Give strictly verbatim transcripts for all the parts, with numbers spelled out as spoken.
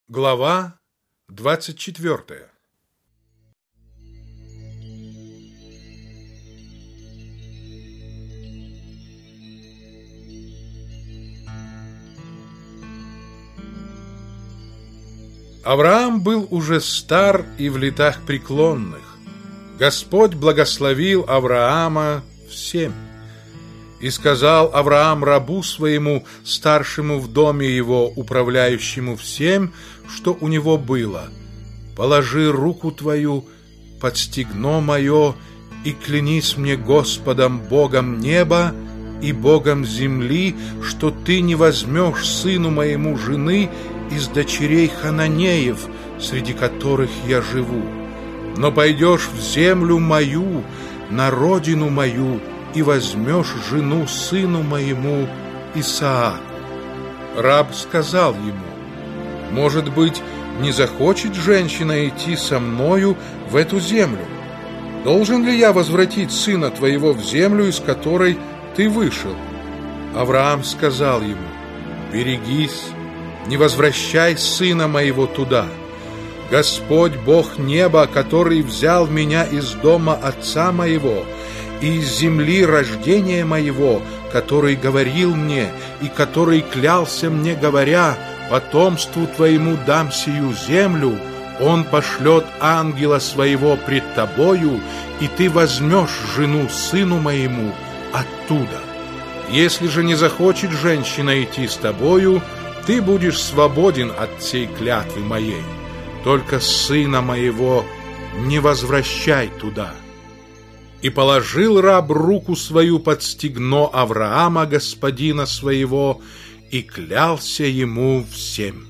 Глава двадцать четвёртая. Авраам был уже стар и в летах преклонных. Господь благословил Авраама всем. И сказал Авраам рабу своему, старшему в доме его, управляющему всем, что у него было: «Положи руку твою под стегно мое и клянись мне Господом, Богом неба и Богом земли, что ты не возьмешь сыну моему жены из дочерей Хананеев, среди которых я живу, но пойдешь в землю мою, на родину мою, и возьмешь жену сыну моему Исааку». Раб сказал ему: «Может быть, не захочет женщина идти со мною в эту землю? Должен ли я возвратить сына твоего в землю, из которой ты вышел?» Авраам сказал ему: «Берегись, не возвращай сына моего туда. Господь, Бог неба, который взял меня из дома отца моего и из земли рождения моего, который говорил мне и который клялся мне, говоря: потомству твоему дам сию землю, он пошлет ангела своего пред тобою, и ты возьмешь жену сыну моему оттуда. Если же не захочет женщина идти с тобою, ты будешь свободен от сей клятвы моей. Только сына моего не возвращай туда». И положил раб руку свою под стегно Авраама, господина своего, и клялся ему всем.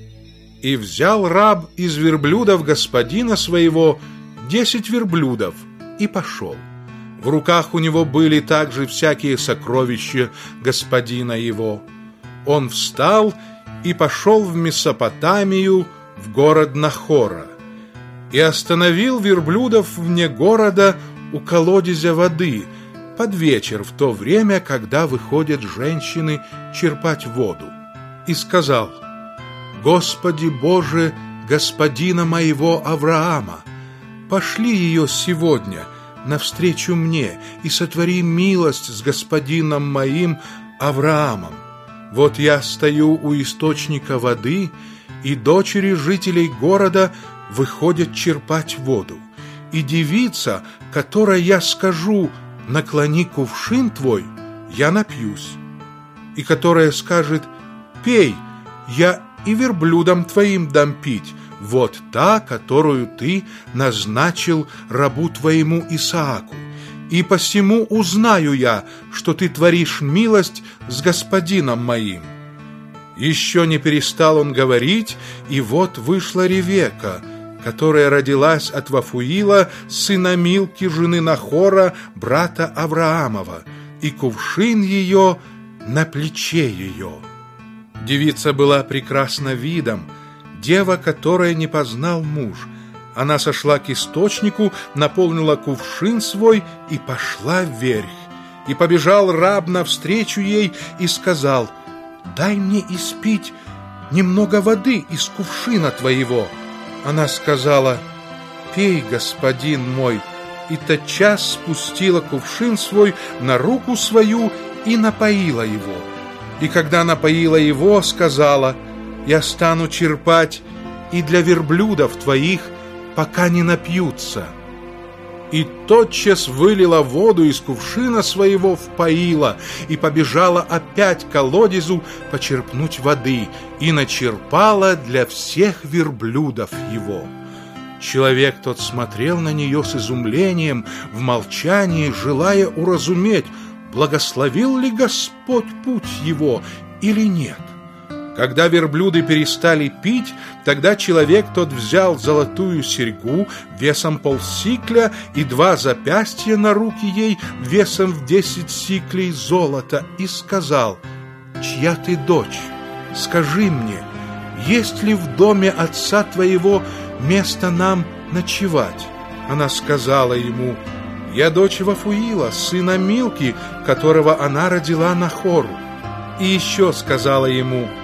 И взял раб из верблюдов господина своего десять верблюдов и пошел. В руках у него были также всякие сокровища господина его. Он встал и пошел в Месопотамию, в город Нахора, и остановил верблюдов вне города у колодезя воды под вечер, в то время, когда выходят женщины черпать воду, и сказал: «Господи Боже, господина моего Авраама, пошли ее сегодня навстречу мне и сотвори милость с господином моим Авраамом. Вот я стою у источника воды, и дочери жителей города выходят черпать воду. И девица, которой я скажу: наклони кувшин твой, я напьюсь, и которая скажет: пей, я и верблюдам твоим дам пить, вот та, которую ты назначил рабу твоему Исааку. И посему узнаю я, что ты творишь милость с господином моим». Еще не перестал он говорить, и вот вышла Ревека, которая родилась от Вафуила, сына Милки, жены Нахора, брата Авраамова, и кувшин ее на плече ее. Девица была прекрасна видом, дева, которая не познал муж. Она сошла к источнику, наполнила кувшин свой и пошла вверх. И побежал раб навстречу ей и сказал: «Дай мне испить немного воды из кувшина твоего». Она сказала: «Пей, господин мой», и тотчас спустила кувшин свой на руку свою и напоила его. И когда напоила его, сказала: «Я стану черпать и для верблюдов твоих, пока не напьются». И тотчас вылила воду из кувшина своего, впоила, и побежала опять к колодезу почерпнуть воды, и начерпала для всех верблюдов его. Человек тот смотрел на нее с изумлением, в молчании, желая уразуметь, благословил ли Господь путь его или нет. Когда верблюды перестали пить, тогда человек тот взял золотую серьгу весом полсикля и два запястья на руки ей весом в десять сиклей золота и сказал: «Чья ты дочь? Скажи мне, есть ли в доме отца твоего место нам ночевать?» Она сказала ему: «Я дочь Вафуила, сына Милки, которого она родила Нахору». И еще сказала ему: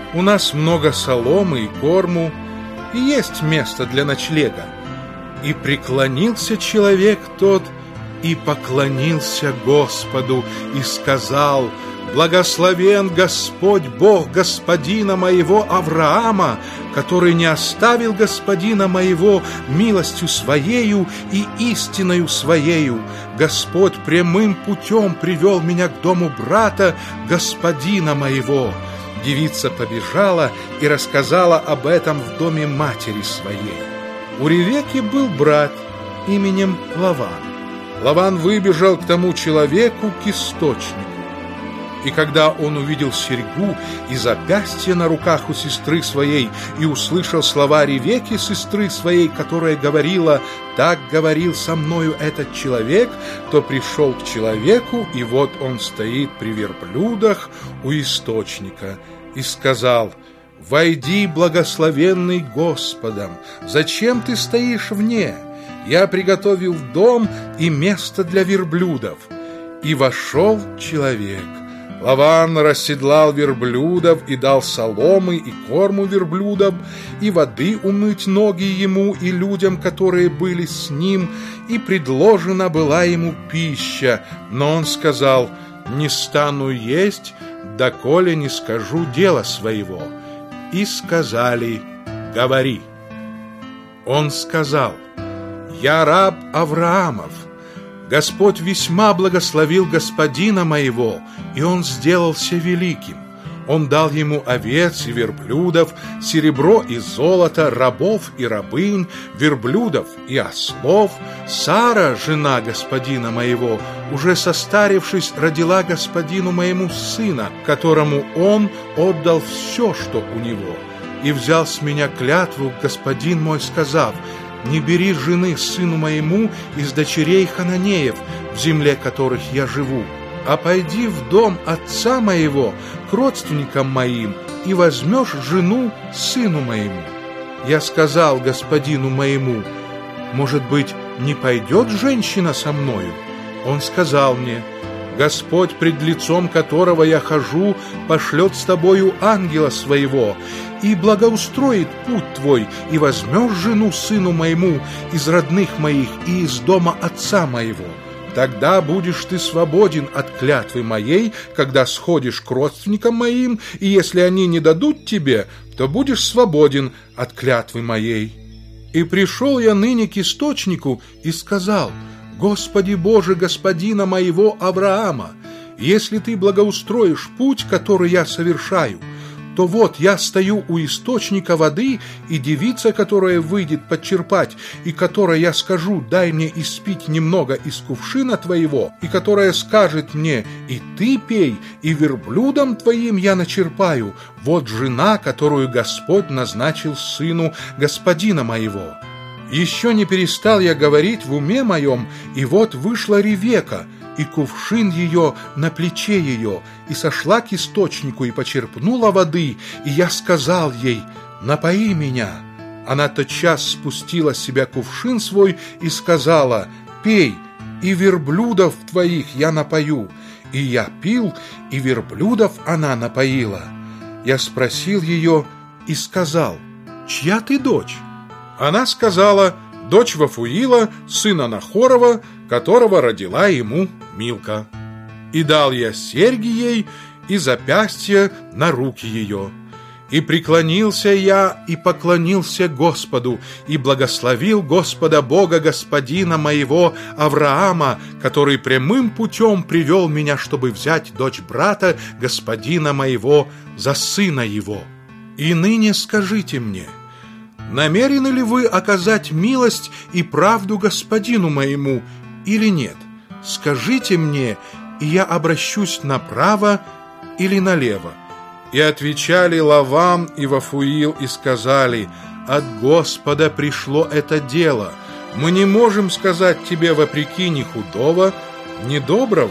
у нас много соломы и корму, и есть место для ночлега. И преклонился человек тот, и поклонился Господу, и сказал: «Благословен Господь Бог господина моего Авраама, который не оставил господина моего милостью своею и истиною своею. Господь прямым путем привел меня к дому брата господина моего». Девица побежала и рассказала об этом в доме матери своей. У Ревекки был брат именем Лаван. Лаван выбежал к тому человеку, к источнику. И когда он увидел серьгу и запястье на руках у сестры своей и услышал слова Ревекки, сестры своей, которая говорила: «Так говорил со мною этот человек», то пришел к человеку, и вот он стоит при верблюдах у источника, и сказал: «Войди, благословенный Господом, зачем ты стоишь вне? Я приготовил дом и место для верблюдов». И вошел человек. Лаван расседлал верблюдов и дал соломы и корму верблюдам, и воды умыть ноги ему и людям, которые были с ним, и предложена была ему пища. Но он сказал: «Не стану есть, доколе не скажу дела своего». И сказали: «Говори». Он сказал: «Я раб Авраамов. Господь весьма благословил господина моего, и он сделался великим. Он дал ему овец и верблюдов, серебро и золото, рабов и рабынь, верблюдов и ослов. Сара, жена господина моего, уже состарившись, родила господину моему сына, которому он отдал все, что у него. И взял с меня клятву господин мой, сказав: не бери жены сыну моему из дочерей хананеев, в земле которых я живу, а пойди в дом отца моего к родственникам моим и возьмешь жену сыну моему. Я сказал господину моему: может быть, не пойдет женщина со мною? Он сказал мне: Господь, пред лицом которого я хожу, пошлет с тобою ангела своего, и благоустроит путь твой, и возьмешь жену сыну моему из родных моих и из дома отца моего. Тогда будешь ты свободен от клятвы моей, когда сходишь к родственникам моим, и если они не дадут тебе, то будешь свободен от клятвы моей. И пришел я ныне к источнику и сказал: Господи Боже господина моего Авраама, если ты благоустроишь путь, который я совершаю, то вот я стою у источника воды, и девица, которая выйдет подчерпать, и которой я скажу: дай мне испить немного из кувшина твоего, и которая скажет мне: и ты пей, и верблюдом твоим я начерпаю, вот жена, которую Господь назначил сыну господина моего. Еще не перестал я говорить в уме моем, и вот вышла Ревекка, и кувшин ее на плече ее, и сошла к источнику, и почерпнула воды, и я сказал ей: напои меня. Она тотчас спустила с себя кувшин свой и сказала: пей, и верблюдов твоих я напою. И я пил, и верблюдов она напоила. Я спросил ее и сказал: чья ты дочь? Она сказала: дочь Вафуила, сына Нахорова, которого родила ему Милка. И дал я серьги ей и запястья на руки ее. И преклонился я и поклонился Господу, и благословил Господа Бога господина моего Авраама, который прямым путем привел меня, чтобы взять дочь брата господина моего за сына его. И ныне скажите мне: намерены ли вы оказать милость и правду господину моему или нет? Скажите мне, и я обращусь направо или налево. И отвечали Лаван и Вафуил и сказали: от Господа пришло это дело. Мы не можем сказать тебе вопреки ни худого, ни доброго.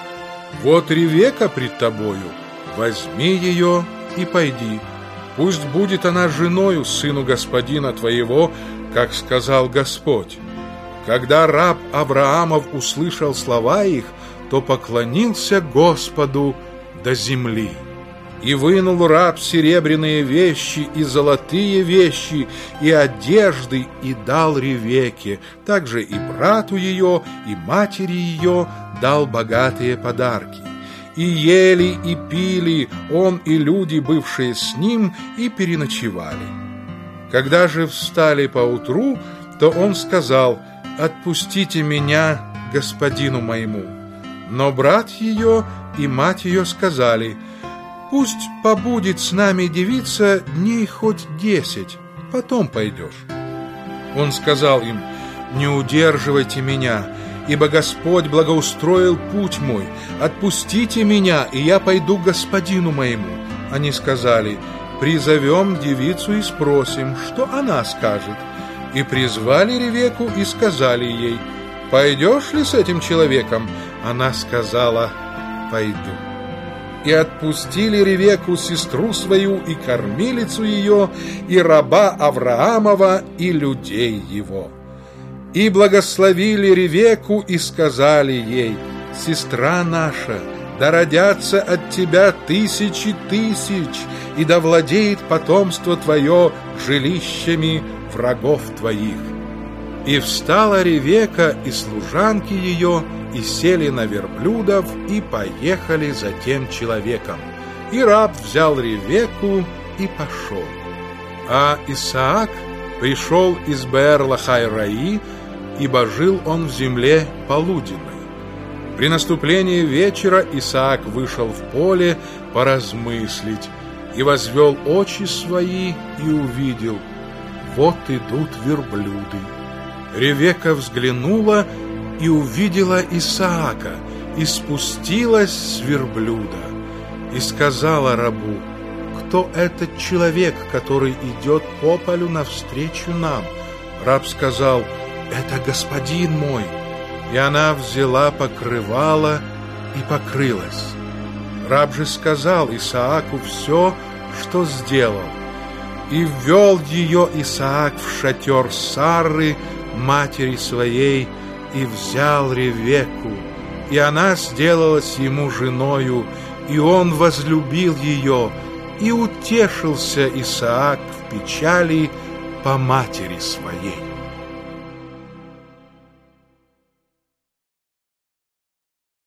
Вот Ревекка пред тобою, возьми ее и пойди. Пусть будет она женою сыну господина твоего, как сказал Господь. Когда раб Авраамов услышал слова их, то поклонился Господу до земли. И вынул раб серебряные вещи и золотые вещи, и одежды, и дал Ревекке. Также и брату ее, и матери ее дал богатые подарки. И ели, и пили он и люди, бывшие с ним, и переночевали. Когда же встали поутру, то он сказал: «Отпустите меня господину моему». Но брат ее и мать ее сказали: «Пусть побудет с нами девица дней хоть десять, потом пойдешь». Он сказал им: «Не удерживайте меня, ибо Господь благоустроил путь мой. Отпустите меня, и я пойду к господину моему». Они сказали: «Призовем девицу и спросим, что она скажет». И призвали Ревекку и сказали ей: «Пойдешь ли с этим человеком?» Она сказала: «Пойду». И отпустили Ревекку, сестру свою, и кормилицу ее, и раба Авраамова, и людей его. И благословили Ревекку, и сказали ей: «Сестра наша, да родятся от тебя тысячи тысяч, и да владеет потомство твое жилищами врагов твоих». И встала Ревекка и служанки ее, и сели на верблюдов, и поехали за тем человеком. И раб взял Ревекку и пошел. А Исаак пришел из Беэр-лахай-раи, ибо жил он в земле полуденной. При наступлении вечера Исаак вышел в поле поразмыслить, и возвел очи свои, и увидел: вот идут верблюды. Ревекка взглянула и увидела Исаака, и спустилась с верблюда, и сказала рабу: «Кто этот человек, который идет по полю навстречу нам?» Раб сказал: «Это господин мой». И она взяла покрывало и покрылась. Раб же сказал Исааку все, что сделал. И ввел ее Исаак в шатер Сарры, матери своей, и взял Ревекку, и она сделалась ему женою, и он возлюбил ее, и утешился Исаак в печали по матери своей.